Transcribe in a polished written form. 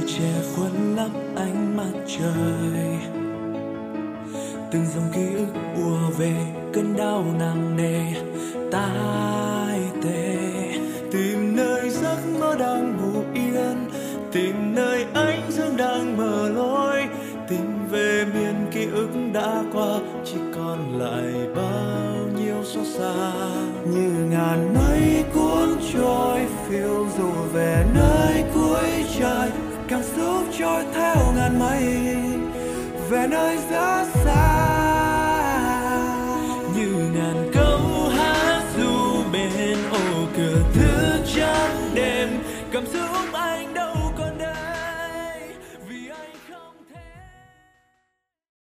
che khuất lấp ánh mặt trời. Từng dòng ký ức ùa về, cơn đau nặng nề tai tê. Tìm nơi giấc mơ đang ngủ yên, tìm nơi ánh dương đang mở lối, tìm về miền ký ức đã qua, chỉ còn lại bao nhiêu xót xa. Như ngàn mây cuốn trôi phiêu dù về nơi cuối trời, cảm xúc trôi theo ngàn mây về nơi rất xa.